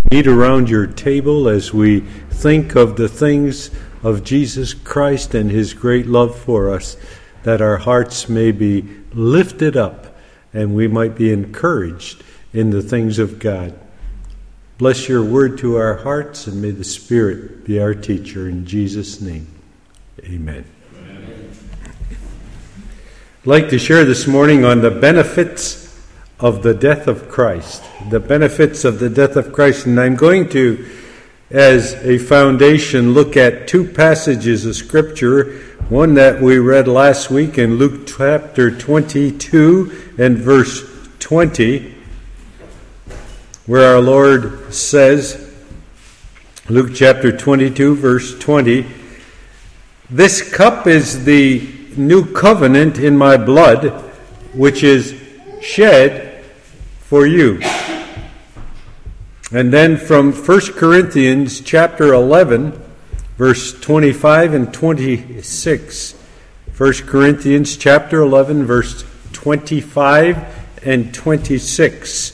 meet around your table as we think of the things of Jesus Christ and his great love for us, that our hearts may be lifted up and we might be encouraged in the things of God. Bless your word to our hearts, and may the Spirit be our teacher. In Jesus' name, amen. I'd like to share this morning on the benefits of the death of Christ. The benefits of the death of Christ. And I'm going to, as a foundation, look at two passages of Scripture. One that we read last week in Luke chapter 22 and verse 20, where our Lord says, Luke chapter 22, verse 20, "This cup is the new covenant in my blood, which is shed for you." And then from 1 Corinthians chapter 11, verse 25 and 26. 1 Corinthians chapter 11, verse 25 and 26.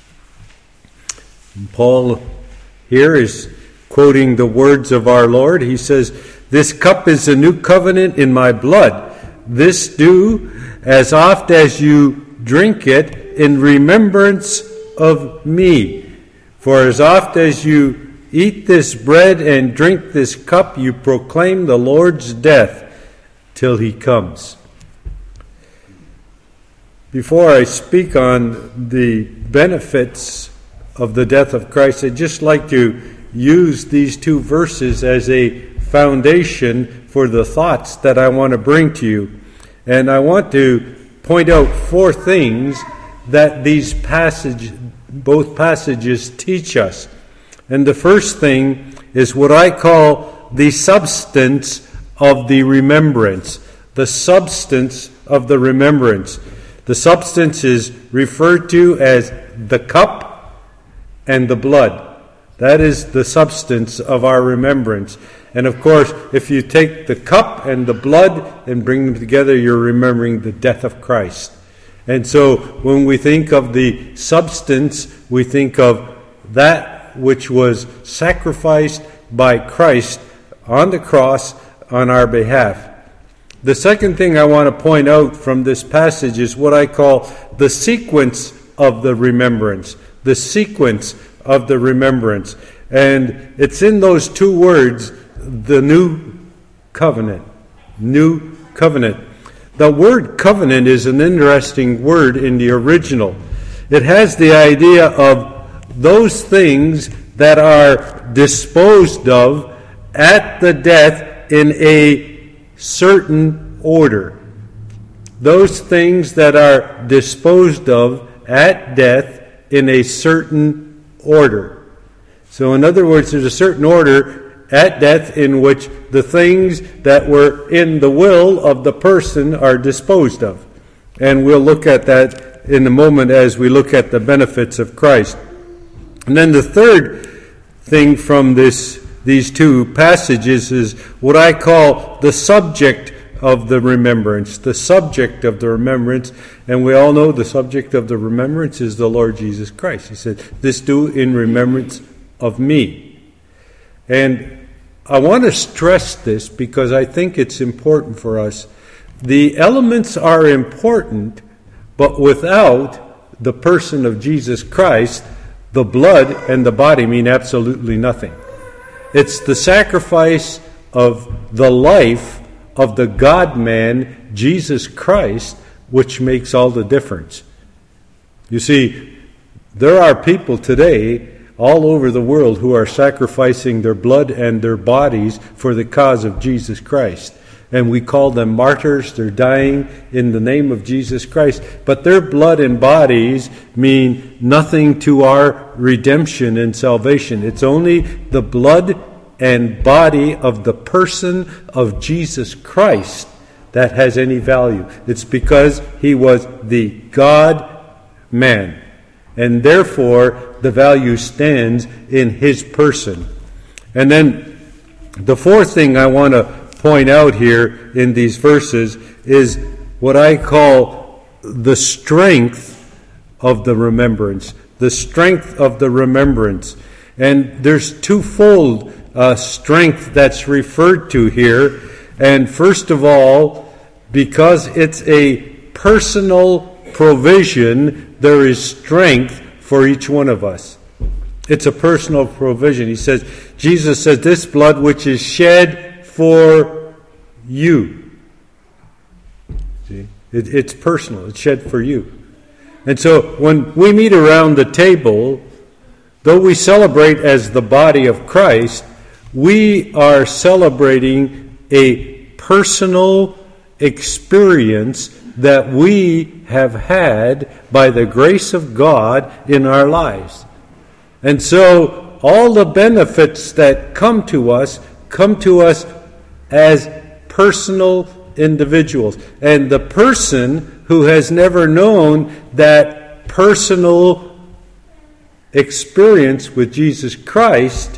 And Paul here is quoting the words of our Lord. He says, "This cup is a new covenant in my blood. This do as oft as you drink it in remembrance of me. For as oft as you eat this bread and drink this cup, you proclaim the Lord's death till he comes." Before I speak on the benefits of the death of Christ, I'd just like to use these two verses as a foundation for the thoughts that I want to bring to you. And I want to point out four things that both passages teach us. And the first thing is what I call the substance of the remembrance. The substance of the remembrance. The substance is referred to as the cup and the blood. That is the substance of our remembrance. And of course, if you take the cup and the blood and bring them together, you're remembering the death of Christ. And so when we think of the substance, we think of that which was sacrificed by Christ on the cross on our behalf. The second thing I want to point out from this passage is what I call the sequence of the remembrance. The sequence of the remembrance. And it's in those two words, the new covenant. New covenant. The word covenant is an interesting word in the original. It has the idea of those things that are disposed of at the death in a certain order. Those things that are disposed of at death in a certain order. So in other words, there's a certain order at death in which the things that were in the will of the person are disposed of. And we'll look at that in a moment as we look at the benefits of Christ. And then the third thing from these two passages is what I call the subject of the remembrance. The subject of the remembrance. And we all know the subject of the remembrance is the Lord Jesus Christ. He said, "This do in remembrance of me." And I want to stress this because I think it's important for us. The elements are important, but without the person of Jesus Christ, the blood and the body mean absolutely nothing. It's the sacrifice of the life of the God-man, Jesus Christ, which makes all the difference. You see, there are people today all over the world who are sacrificing their blood and their bodies for the cause of Jesus Christ. And we call them martyrs. They're dying in the name of Jesus Christ. But their blood and bodies mean nothing to our redemption and salvation. It's only the blood and body of the person of Jesus Christ that has any value. It's because he was the God-man. And therefore, the value stands in his person. And then the fourth thing I want to point out here in these verses is what I call the strength of the remembrance. The strength of the remembrance. And there's twofold strength that's referred to here. And first of all, because it's a personal provision, there is strength for each one of us. It's a personal provision. Jesus says, this blood which is shed for you. See? It's personal. It's shed for you. And so when we meet around the table, though we celebrate as the body of Christ, we are celebrating a personal experience that we have had by the grace of God in our lives. And so all the benefits that come to us as personal individuals. And the person who has never known that personal experience with Jesus Christ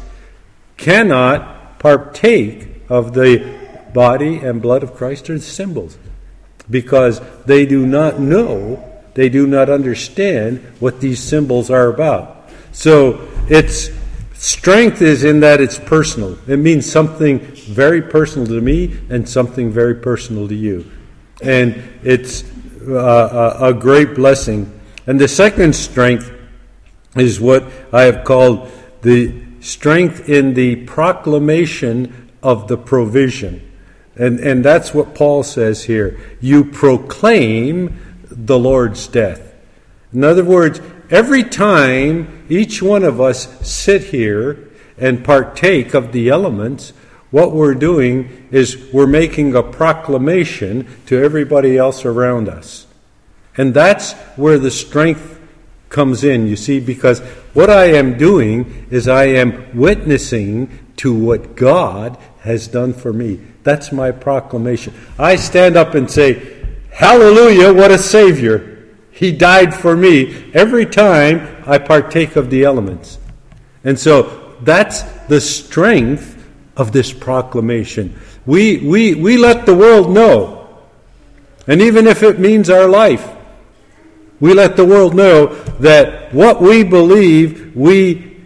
cannot partake of the body and blood of Christ or the symbols, because they do not know, they do not understand what these symbols are about. So its strength is in that it's personal. It means something very personal to me and something very personal to you. And it's a great blessing. And the second strength is what I have called the strength in the proclamation of the provision. And that's what Paul says here. You proclaim the Lord's death. In other words, every time each one of us sit here and partake of the elements, what we're doing is we're making a proclamation to everybody else around us. And that's where the strength comes in, you see, because what I am doing is I am witnessing to what God has done for me. That's my proclamation. I stand up and say, hallelujah, what a Savior. He died for me every time I partake of the elements. And so that's the strength of this proclamation. We let the world know. And even if it means our life, we let the world know that what we believe, we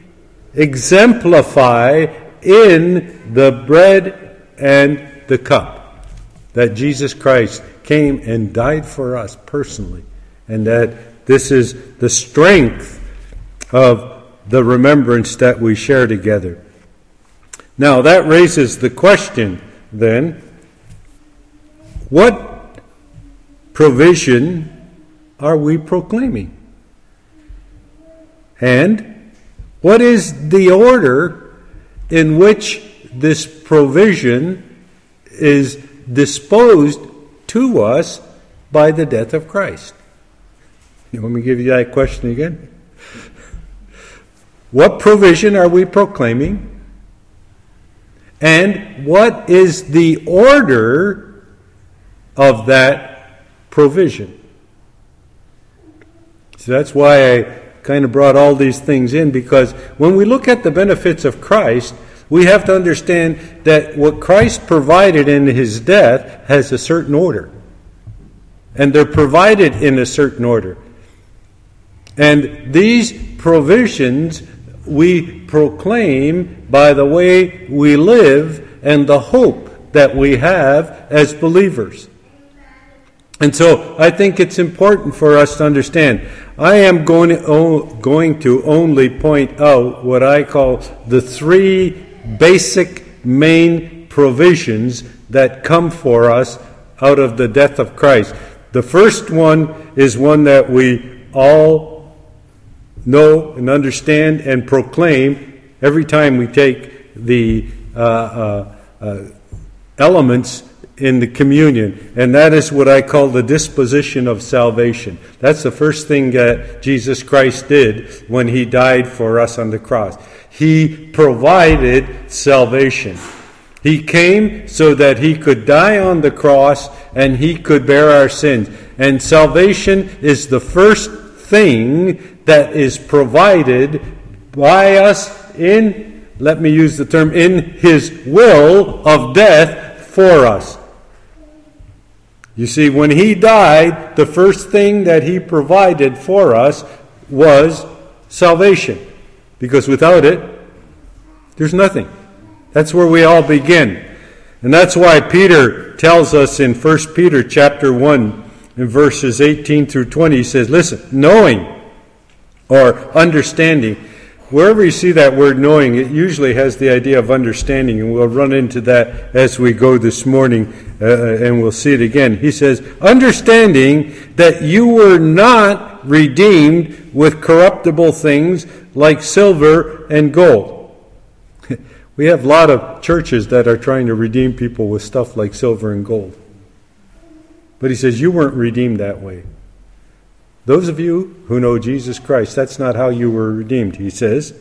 exemplify in the bread and the cup. That Jesus Christ came and died for us personally. And that this is the strength of the remembrance that we share together. Now that raises the question then, what provision are we proclaiming? And what is the order in which this provision is disposed to us by the death of Christ? You want me to give you that question again? What provision are we proclaiming? And what is the order of that provision? So that's why I kind of brought all these things in, because when we look at the benefits of Christ, we have to understand that what Christ provided in his death has a certain order. And they're provided in a certain order. And these provisions we proclaim by the way we live and the hope that we have as believers. And so I think it's important for us to understand. I am going to only point out what I call the three basic main provisions that come for us out of the death of Christ. The first one is one that we all know and understand and proclaim every time we take the elements in the communion, and that is what I call the disposition of salvation. That's the first thing that Jesus Christ did when he died for us on the cross. He provided salvation. He came so that he could die on the cross and he could bear our sins. And salvation is the first thing that is provided by us in, let me use the term, in his will of death for us. You see, when he died, the first thing that he provided for us was salvation. Because without it, There's nothing. That's where we all begin. And that's why Peter tells us in 1 Peter chapter 1, in verses 18 through 20, he says, listen, knowing or understanding, wherever you see that word knowing, it usually has the idea of understanding, and we'll run into that as we go this morning, and we'll see it again. He says, understanding that you were not redeemed with corruptible things like silver and gold. We have a lot of churches that are trying to redeem people with stuff like silver and gold. But he says, you weren't redeemed that way. Those of you who know Jesus Christ, that's not how you were redeemed, he says.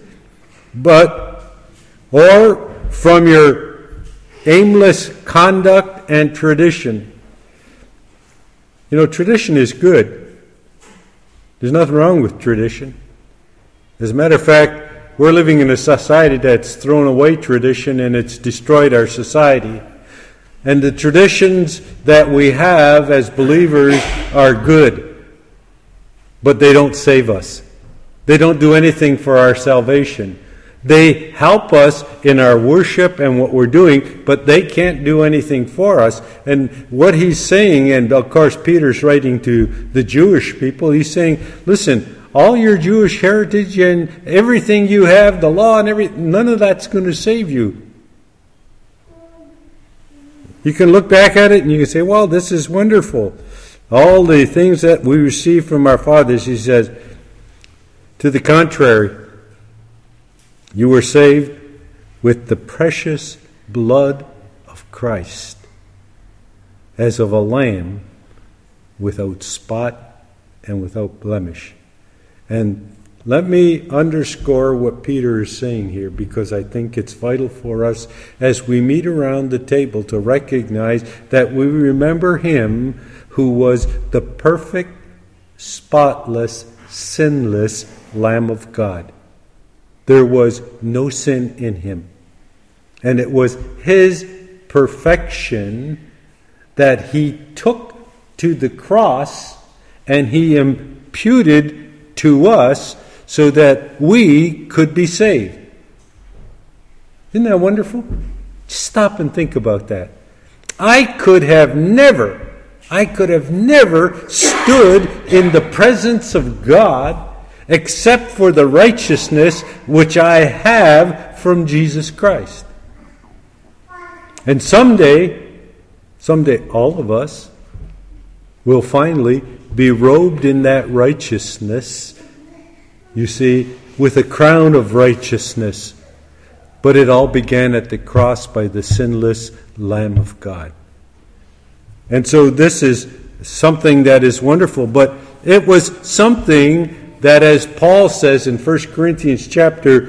Or from your aimless conduct and tradition. You know, tradition is good. There's nothing wrong with tradition. As a matter of fact, we're living in a society that's thrown away tradition, and it's destroyed our society. And the traditions that we have as believers are good, but they don't save us. They don't do anything for our salvation. They help us in our worship and what we're doing, but they can't do anything for us. And what he's saying, and of course Peter's writing to the Jewish people, he's saying, listen, all your Jewish heritage and everything you have, the law and everything, none of that's going to save you. You can look back at it and you can say, well, this is wonderful. All the things that we receive from our fathers, he says, to the contrary, you were saved with the precious blood of Christ, as of a lamb without spot and without blemish. And let me underscore what Peter is saying here, because I think it's vital for us as we meet around the table to recognize that we remember him who was the perfect, spotless, sinless Lamb of God. There was no sin in him. And it was his perfection that he took to the cross and he imputed to us so that we could be saved. Isn't that wonderful? Just stop and think about that. I could have never stood in the presence of God except for the righteousness which I have from Jesus Christ. And someday all of us will finally be robed in that righteousness, you see, with a crown of righteousness. But it all began at the cross by the sinless Lamb of God. And so this is something that is wonderful, but it was something that, as Paul says in 1 Corinthians chapter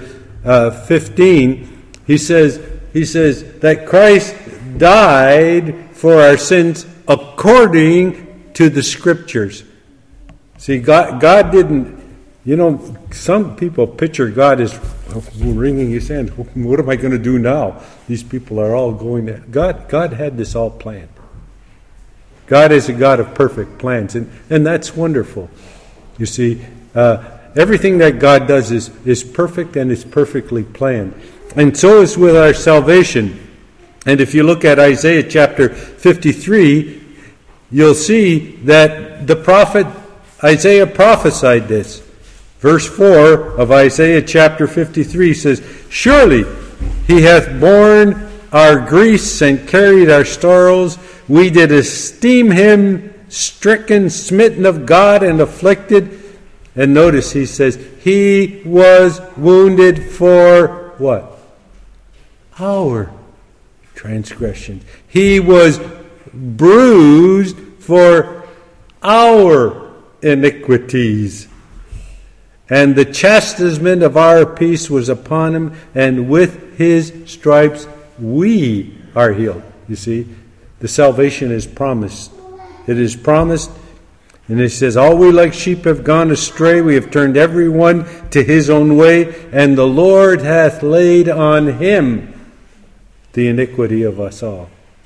15, he says that Christ died for our sins according to the Scriptures. See, God didn't, some people picture God as wringing his hand. What am I going to do now? These people are all going there. God had this all planned. God is a God of perfect plans, and that's wonderful. You see, everything that God does is perfect and is perfectly planned. And so is with our salvation. And if you look at Isaiah chapter 53, you'll see that the prophet Isaiah prophesied this. Verse 4 of Isaiah chapter 53 says, surely he hath borne our griefs and carried our sorrows. We did esteem him stricken, smitten of God, and afflicted. And notice he says, he was wounded for what? Our transgressions. He was bruised for our iniquities. And the chastisement of our peace was upon him, and with his stripes we are healed. You see, the salvation is promised. It is promised. And it says, all we like sheep have gone astray. We have turned every one to his own way. And the Lord hath laid on him the iniquity of us all.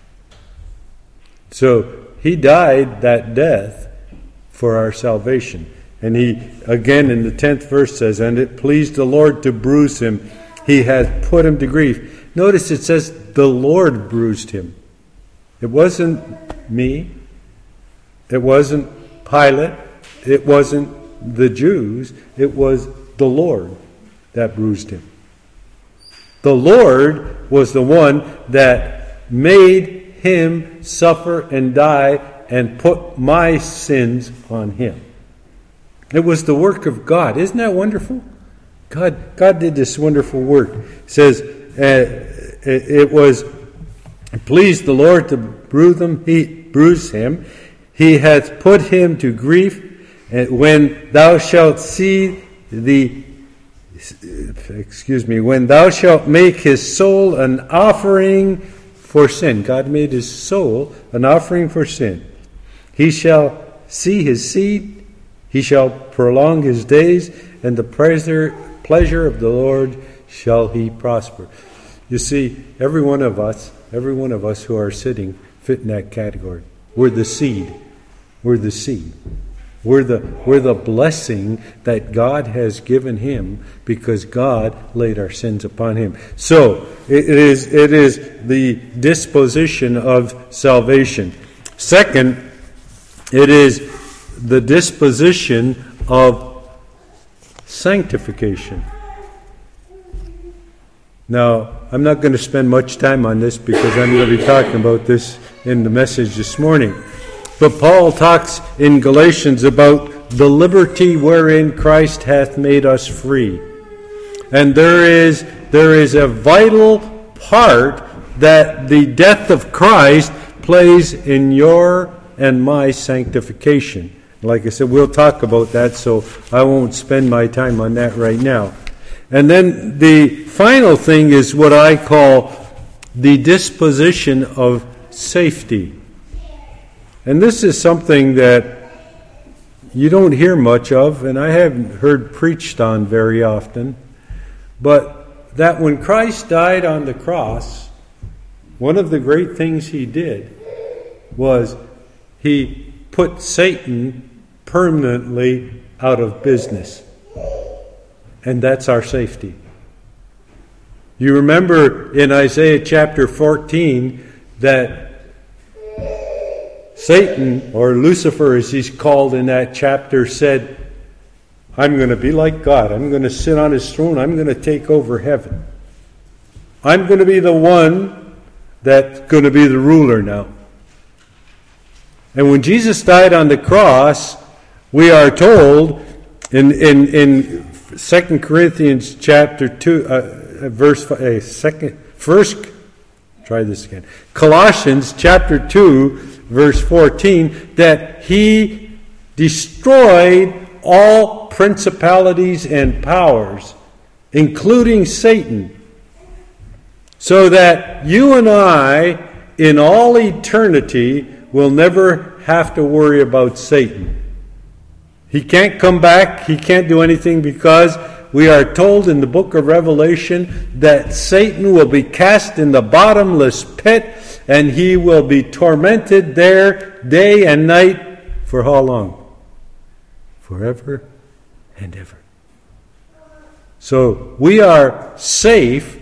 So he died that death for our salvation. And he, again in the 10th verse says, and it pleased the Lord to bruise him. He hath put him to grief. Notice it says the Lord bruised him. It wasn't me. It wasn't Pilate. It wasn't the Jews. It was the Lord that bruised him. The Lord was the one that made him suffer and die and put my sins on him. It was the work of God. Isn't that wonderful? God did this wonderful work. It says, it was pleased the Lord to bruise him. He hath put him to grief. And when thou shalt when thou shalt make his soul an offering for sin. God made his soul an offering for sin. He shall see his seed. He shall prolong his days, and the pleasure of the Lord shall he prosper. You see, every one of us who are sitting fit in that category. We're the seed. We're the seed. We're the blessing that God has given him because God laid our sins upon him. So it is the disposition of salvation. Second, it is the disposition of sanctification. Now, I'm not going to spend much time on this because I'm going to be talking about this in the message this morning. But Paul talks in Galatians about the liberty wherein Christ hath made us free. And there is a vital part that the death of Christ plays in your and my sanctification. Like I said, we'll talk about that, so I won't spend my time on that right now. And then the final thing is what I call the disposition of safety. And this is something that you don't hear much of, and I haven't heard preached on very often, but that when Christ died on the cross, one of the great things he did was he put Satan permanently out of business. And that's our safety. You remember in Isaiah chapter 14 that Satan, or Lucifer as he's called in that chapter, said, I'm going to be like God. I'm going to sit on his throne. I'm going to take over heaven. I'm going to be the one that's going to be the ruler now. And when Jesus died on the cross, we are told in 2 Corinthians chapter 2, Colossians chapter 2, verse 14, that he destroyed all principalities and powers, including Satan, so that you and I, in all eternity, will never have to worry about Satan. He can't come back. He can't do anything because we are told in the book of Revelation that Satan will be cast in the bottomless pit and he will be tormented there day and night for how long? Forever and ever. So we are safe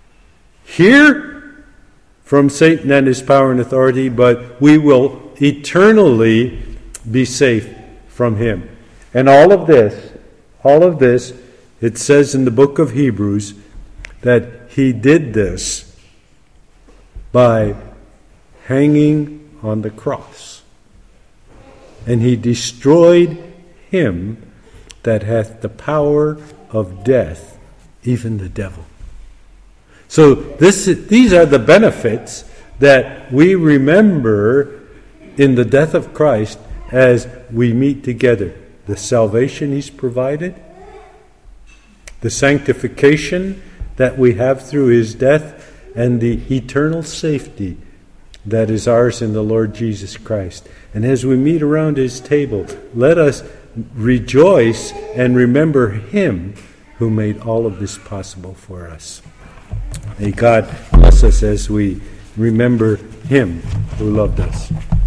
here from Satan and his power and authority, but we will eternally be safe from him. And all of this, it says in the book of Hebrews that he did this by hanging on the cross. And he destroyed him that hath the power of death, even the devil. So these are the benefits that we remember in the death of Christ as we meet together. The salvation he's provided, the sanctification that we have through his death, and the eternal safety that is ours in the Lord Jesus Christ. And as we meet around his table, let us rejoice and remember him who made all of this possible for us. May God bless us as we remember him who loved us.